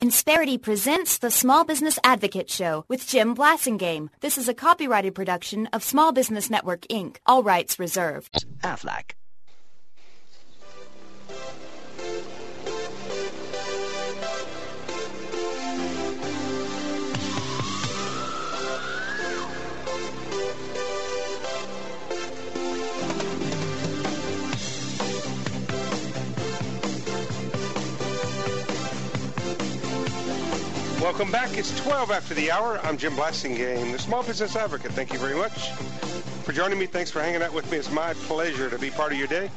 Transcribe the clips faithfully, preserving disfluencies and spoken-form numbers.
Insperity presents the Small Business Advocate Show with Jim Blasingame. This is a copyrighted production of Small Business Network, Incorporated. All rights reserved. Aflac. Welcome back. It's twelve after the hour. I'm Jim Blasingame, the Small Business Advocate. Thank you very much for joining me. Thanks for hanging out with me. It's my pleasure to be part of your day.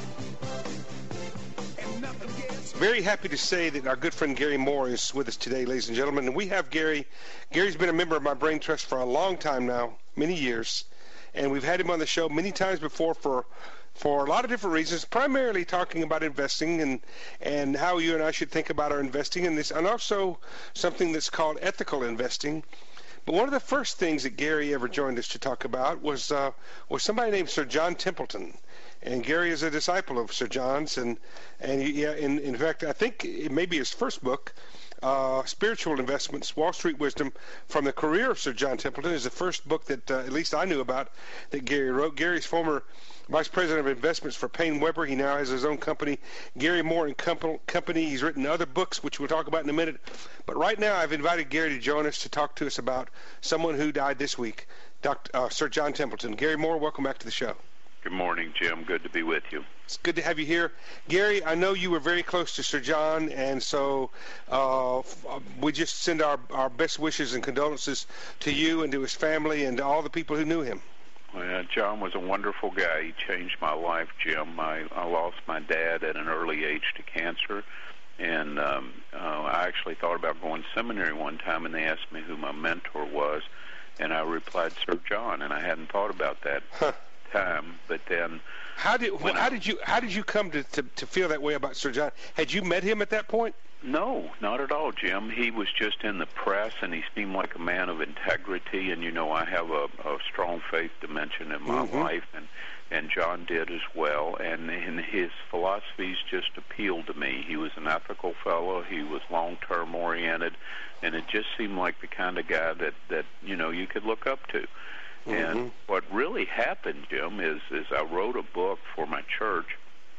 Very happy to say that our good friend Gary Moore is with us today, ladies and gentlemen. And we have Gary. Gary's been a member of my Brain Trust for a long time now, many years. And we've had him on the show many times before for for a lot of different reasons, primarily talking about investing and and how you and I should think about our investing, and this, and also something that's called ethical investing. But one of the first things that Gary ever joined us to talk about was uh, was somebody named Sir John Templeton. And Gary is a disciple of Sir John's, and and he, yeah, in in fact, I think it may be his first book. Uh, Spiritual Investments, Wall Street Wisdom from the Career of Sir John Templeton is the first book that uh, at least I knew about that Gary wrote. Gary's former Vice President of Investments for Payne Webber. He now has his own company, Gary Moore and Company. He's written other books, which we'll talk about in a minute. But right now, I've invited Gary to join us to talk to us about someone who died this week, Doctor Uh, Sir John Templeton. Gary Moore, welcome back to the show. Good morning, Jim. Good to be with you. It's good to have you here. Gary, I know you were very close to Sir John, and so uh, we just send our, our best wishes and condolences to you and to his family and to all the people who knew him. Well, John was a wonderful guy. He changed my life, Jim. I, I lost my dad at an early age to cancer, and um, uh, I actually thought about going to seminary one time, and they asked me who my mentor was, and I replied, Sir John, and I hadn't thought about that. Huh. Time, but then how did well, how I, did you how did you come to, to to feel that way about Sir John? Had you met him at that point? No, not at all, Jim. He was just in the press, and he seemed like a man of integrity. And you know, I have a, a strong faith dimension in my mm-hmm. life, and and John did as well. And, and his philosophies just appealed to me. He was an ethical fellow. He was long-term oriented, and it just seemed like the kind of guy that that you know you could look up to. Mm-hmm. And what really happened, Jim, is, is I wrote a book for my church,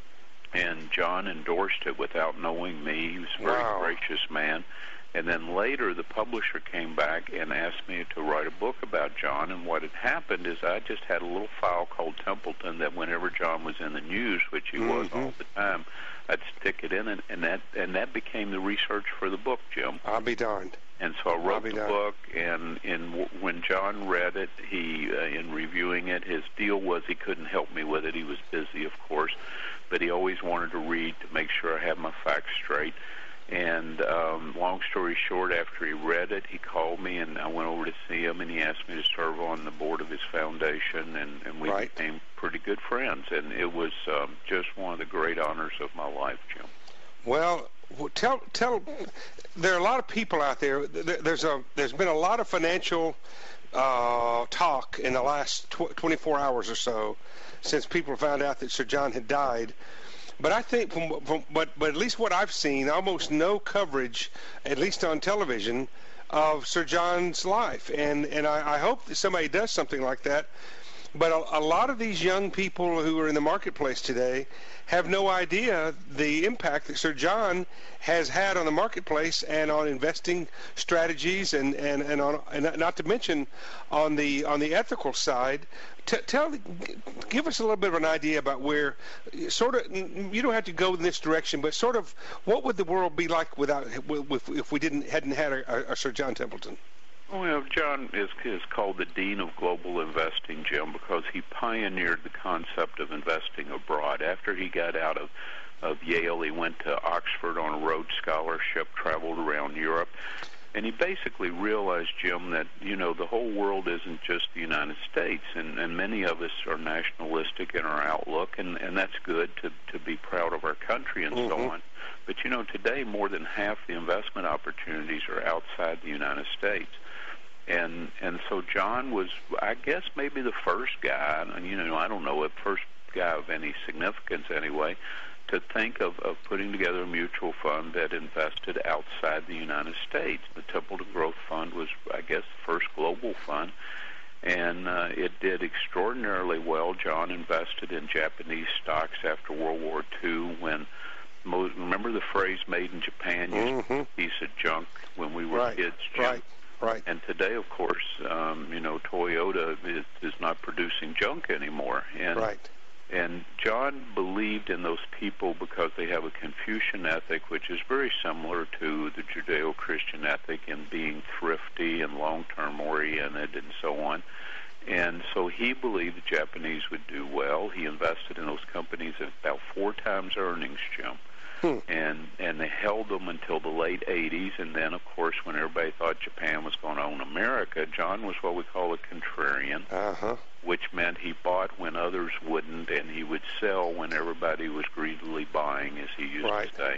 and John endorsed it without knowing me. He was a very wow. gracious man. And then later, the publisher came back and asked me to write a book about John. And what had happened is I just had a little file called Templeton that whenever John was in the news, which he mm-hmm. was all the time, I'd stick it in, and, and that and that became the research for the book, Jim. I'll be darned. And so I wrote the darned. book, and in, when John read it, he, uh, in reviewing it, his deal was he couldn't help me with it. He was busy, of course, but he always wanted to read to make sure I had my facts straight. And um, long story short, after he read it, he called me, and I went over to see him, and he asked me to serve on the board of his foundation, and, and we right. became pretty good friends. And it was um, just one of the great honors of my life, Jim. Well, tell tell. There are a lot of people out there. There's a there's been a lot of financial uh, talk in the last tw- twenty-four hours or so since people found out that Sir John had died. But I think, from, from but but at least what I've seen, almost no coverage, at least on television, of Sir John's life. And and I, I hope that somebody does something like that. But a, a lot of these young people who are in the marketplace today have no idea the impact that Sir John has had on the marketplace and on investing strategies, and, and, and on and not to mention on the on the ethical side. T- tell, give us a little bit of an idea about where, sort of, you don't have to go in this direction, but sort of, what would the world be like without if, if we didn't hadn't had a, a Sir John Templeton? Well, John is, is called the Dean of Global Investing, Jim, because he pioneered the concept of investing abroad. After he got out of, of Yale, he went to Oxford on a Rhodes Scholarship, traveled around Europe, and he basically realized, Jim, that, you know, the whole world isn't just the United States, and, and many of us are nationalistic in our outlook, and, and that's good to, to be proud of our country and mm-hmm. so on. But, you know, today more than half the investment opportunities are outside the United States. And and so John was, I guess, maybe the first guy, and you know, I don't know, the first guy of any significance anyway, to think of, of putting together a mutual fund that invested outside the United States. The Templeton Growth Fund was, I guess, the first global fund, and uh, it did extraordinarily well. John invested in Japanese stocks after World War Two when, remember the phrase made in Japan, used mm-hmm. to be a piece of junk when we were right. kids, Jim? Right, right. And today, of course, um, you know, Toyota is, is not producing junk anymore. And, right. And John believed in those people because they have a Confucian ethic, which is very similar to the Judeo-Christian ethic in being thrifty and long-term oriented and so on. And so he believed the Japanese would do well. He invested in those companies at about four times earnings, Jim. Hmm. And and they held them until the late eighties, and then, of course, when everybody thought Japan was going to own America, John was what we call a contrarian, uh-huh. which meant he bought when others wouldn't, and he would sell when everybody was greedily buying, as he used right. to say.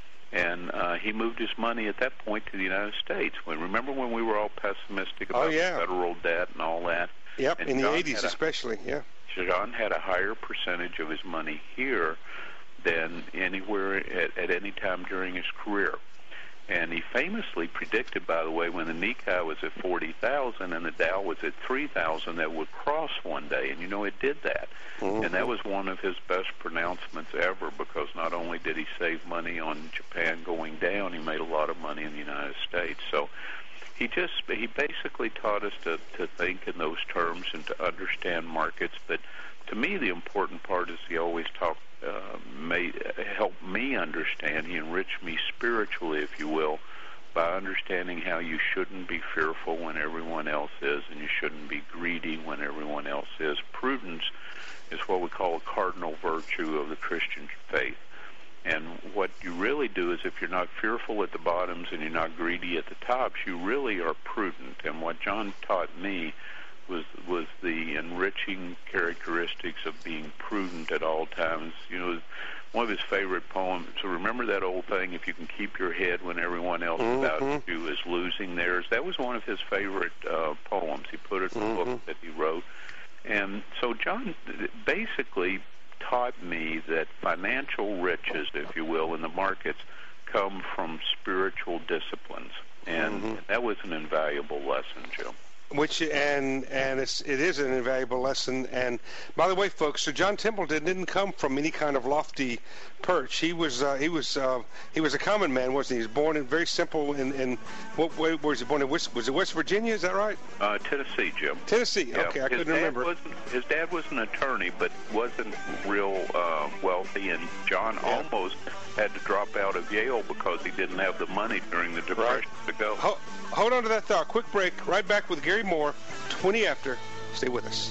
And uh, he moved his money at that point to the United States. When remember when we were all pessimistic about oh, yeah. federal debt and all that? Yep, and in John the eighties a, especially, yeah. John had a higher percentage of his money here than anywhere at, at any time during his career. And he famously predicted, by the way, when the Nikkei was at forty thousand and the Dow was at three thousand, that would cross one day. And, you know, it did that. Mm-hmm. And that was one of his best pronouncements ever, because not only did he save money on Japan going down, he made a lot of money in the United States. So he just, he basically taught us to, to think in those terms and to understand markets. But to me, the important part is he always talked, uh, made, helped me understand. He enriched me spiritually, if you will, by understanding how you shouldn't be fearful when everyone else is, and you shouldn't be greedy when everyone else is. Prudence is what we call a cardinal virtue of the Christian faith. And what you really do is, if you're not fearful at the bottoms and you're not greedy at the tops, you really are prudent. And what John taught me was was the enriching characteristics of being prudent at all times. You know, one of his favorite poems, so remember that old thing, if you can keep your head when everyone else mm-hmm. about you is losing theirs. That was one of his favorite uh, poems. He put it in mm-hmm. a book that he wrote. And so John basically taught me that financial riches, if you will, in the markets come from spiritual disciplines. And mm-hmm. that was an invaluable lesson, Jim. Which and and it's, it is an invaluable lesson. And by the way, folks, so John Templeton didn't come from any kind of lofty perch. He was uh, he was uh, he was a common man, wasn't he? He was born in very simple in in what where was he born in? West, was it West Virginia? Is that right? Uh, Tennessee, Jim. Tennessee. Yeah. Okay, I his couldn't remember. Wasn't, his dad was an attorney, but wasn't real uh, wealthy, and John yeah. almost had to drop out of Yale because he didn't have the money during the Depression right. to go. Ho- hold on to that thought. Quick break. Right back with Gary Moore, twenty after. Stay with us.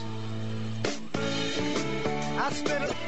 I spent a-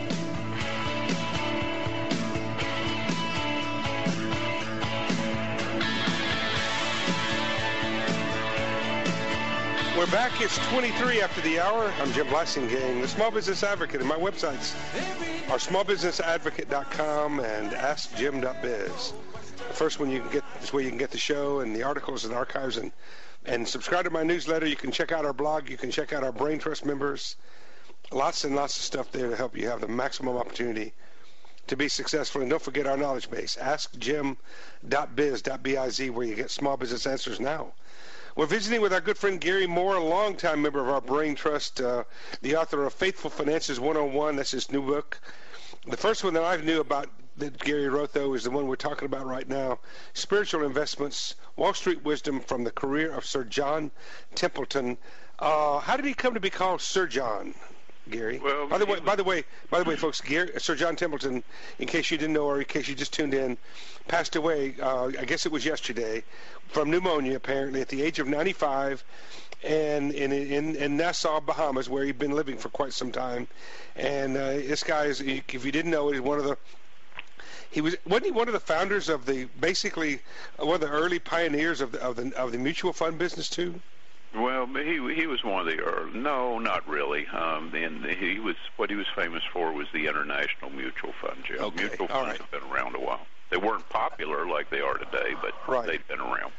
We're back. It's twenty-three after the hour. I'm Jim Blasingame, the Small Business Advocate, and my websites are small business advocate dot com and ask jim dot biz. The first one you can get is where you can get the show and the articles and archives, and, and subscribe to my newsletter. You can check out our blog. You can check out our Brain Trust members. Lots and lots of stuff there to help you have the maximum opportunity to be successful. And don't forget our knowledge base, ask jim dot biz, where you get small business answers now. We're visiting with our good friend Gary Moore, a longtime member of our Brain Trust, uh, the author of Faithful Finances one oh one. That's his new book. The first one that I knew about that Gary wrote, though, is the one we're talking about right now, Spiritual Investments, Wall Street Wisdom from the Career of Sir John Templeton. Uh, how did he come to be called Sir John, Gary? Well, by the way, by the way, by the way, folks, Gary, Sir John Templeton, in case you didn't know or in case you just tuned in, passed away. Uh, I guess it was yesterday from pneumonia, apparently, at the age of ninety-five, and in in, in Nassau, Bahamas, where he'd been living for quite some time. And uh, this guy is, if you didn't know, he's one of the He was wasn't he one of the founders of the basically one of the early pioneers of the of the of the mutual fund business too? Well, he he was one of the early, no, not really. Um, and he was what he was famous for was the International Mutual Fund. Joe. Okay. Mutual All funds right. have been around a while. They weren't popular like they are today, but right. they've been around.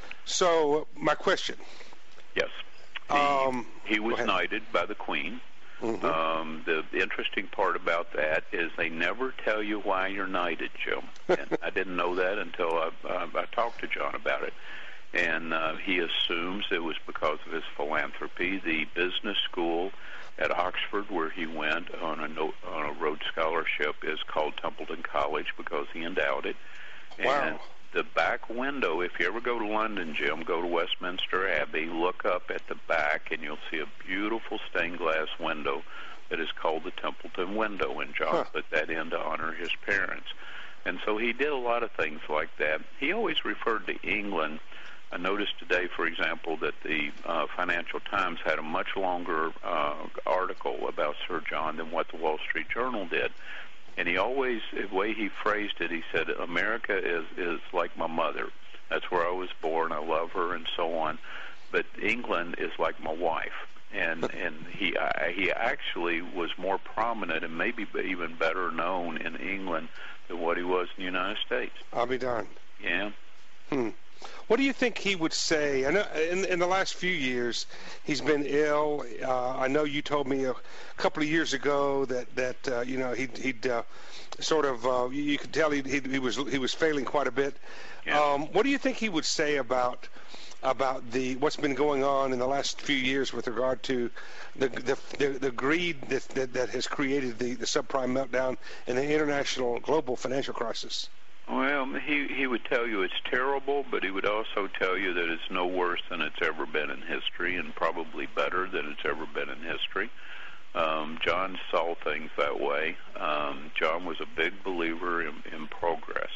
So my question. Yes. He, um, he was knighted by the Queen. Mm-hmm. Um, the interesting part about that is they never tell you why you're knighted, Jim. And I didn't know that until I, uh, I talked to John about it. And uh, he assumes it was because of his philanthropy. The business school at Oxford, where he went on a, no, on a Rhodes Scholarship, is called Templeton College because he endowed it. Wow. And the back window, if you ever go to London, Jim, go to Westminster Abbey, look up at the back, and you'll see a beautiful stained glass window that is called the Templeton window, and John huh. put that in to honor his parents. And so he did a lot of things like that. He always referred to England. I noticed today, for example, that the uh, Financial Times had a much longer uh, article about Sir John than what the Wall Street Journal did. And he always, the way he phrased it, he said, America is, is like my mother. That's where I was born. I love her and so on. But England is like my wife. And and he I, he actually was more prominent and maybe even better known in England than what he was in the United States. I'll be darned. Yeah. Hmm. What do you think he would say? I know in, in the last few years he's been ill. Uh, I know you told me a couple of years ago that that uh, you know he'd, he'd uh, sort of uh, you could tell he, he, he was he was failing quite a bit. Yeah. Um, what do you think he would say about about the what's been going on in the last few years with regard to the the, the, the greed that, that that has created the, the subprime meltdown and the international global financial crisis? Well, he he would tell you it's terrible, but he would also tell you that it's no worse than it's ever been in history, and probably better than it's ever been in history. Um, John saw things that way. Um, John was a big believer in, in progress.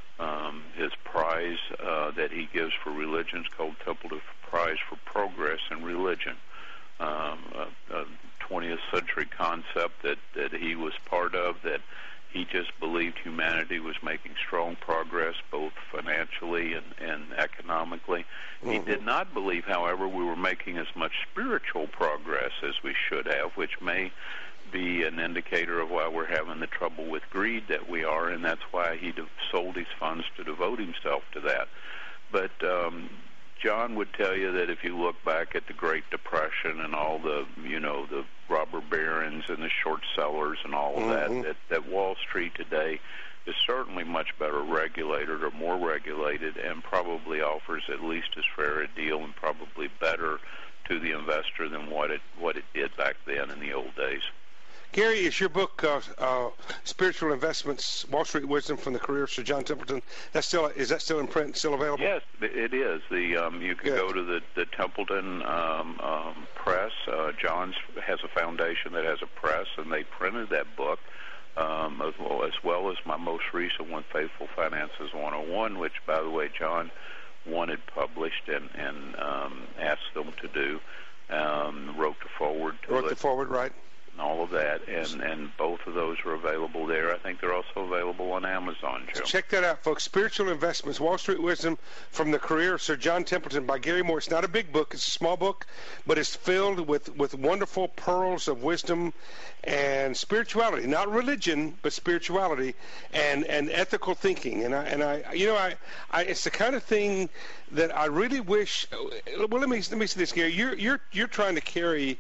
Um, his prize uh, that he gives for religion is called Templeton Prize for Progress in Religion. Um, a, a twentieth century concept that, that he was part of, that he just believed humanity was making strong progress both financially and, and economically. Mm-hmm. He did not believe, however, we were making as much spiritual progress as we should have, which may be an indicator of why we're having the trouble with greed that we are, and that's why he de- sold his funds to devote himself to that. But um, John would tell you that if you look back at the Great Depression and all the, you know, the robber barons and the short sellers and all of mm-hmm. that, that, that Wall Street today is certainly much better regulated or more regulated and probably offers at least as fair a deal and probably better to the investor than what it what it did back then in the old days. Gary, is your book uh, uh, "Spiritual Investments: Wall Street Wisdom from the Career of Sir John Templeton"? That's still is that still in print? Still available? Yes, it is. The um, you can Good. go to the the Templeton um, um, Press. Uh, John's has a foundation that has a press, and they printed that book um, as well as well as my most recent one, Faithful Finances one oh one, which, by the way, John wanted published and and um, asked them to do. Um, wrote the forward to Wrote it. the forward, right? And all of that, and, and both of those are available there. I think they're also available on Amazon, Joe. So check that out, folks. Spiritual Investments, Wall Street Wisdom from the Career of Sir John Templeton by Gary Moore. It's not a big book. It's a small book, but it's filled with, with wonderful pearls of wisdom and spirituality. Not religion, but spirituality and, and ethical thinking. And I, and I, you know, I, I, it's the kind of thing that I really wish. Well, let me let me say this, Gary. You're you're you're trying to carry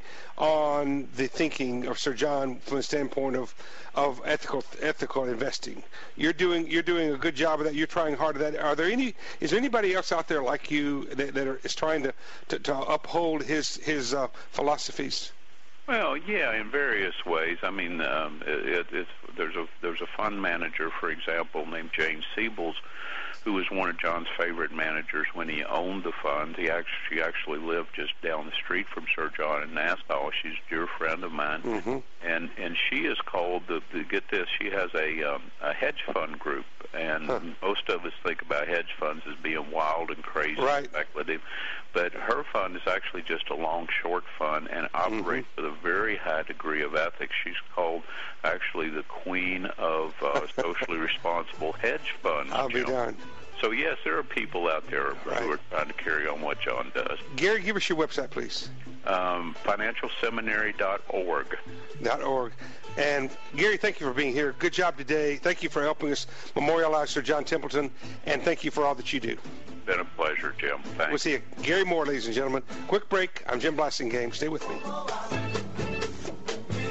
on the thinking of Sir John from the standpoint of of ethical ethical investing. You're doing you're doing a good job of that. You're trying hard at that. Are there any? Is there anybody else out there like you that, that are, is trying to, to, to uphold his his uh, philosophies? Well, yeah, in various ways. I mean, um, it, it's, there's a there's a fund manager, for example, named Jane Siebels, who was one of John's favorite managers when he owned the fund. He actually, she actually lived just down the street from Sir John in Nassau. She's a dear friend of mine. Mm-hmm. And and she is called, the, the, get this, she has a, um, a hedge fund group. And huh. most of us think about hedge funds as being wild and crazy right. and speculative. But her fund is actually just a long-short fund and operates mm-hmm. with a very high degree of ethics. She's called actually the queen of uh, socially responsible hedge funds. I'll be darned. So, yes, there are people out there right. who are trying to carry on what John does. Gary, give us your website, please. Um, financial seminary dot org. Dot org. And, Gary, thank you for being here. Good job today. Thank you for helping us memorialize Sir John Templeton, and thank you for all that you do. Been a pleasure, Jim. Thanks. We'll see you. Gary Moore, ladies and gentlemen. Quick break. I'm Jim Blasingame. Stay with me.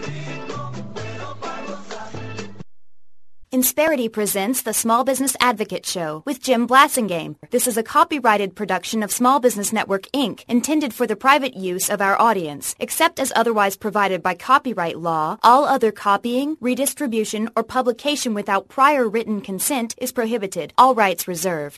Insperity presents the Small Business Advocate Show with Jim Blasingame. This is a copyrighted production of Small Business Network, Incorporated, intended for the private use of our audience. Except as otherwise provided by copyright law, all other copying, redistribution, or publication without prior written consent is prohibited. All rights reserved.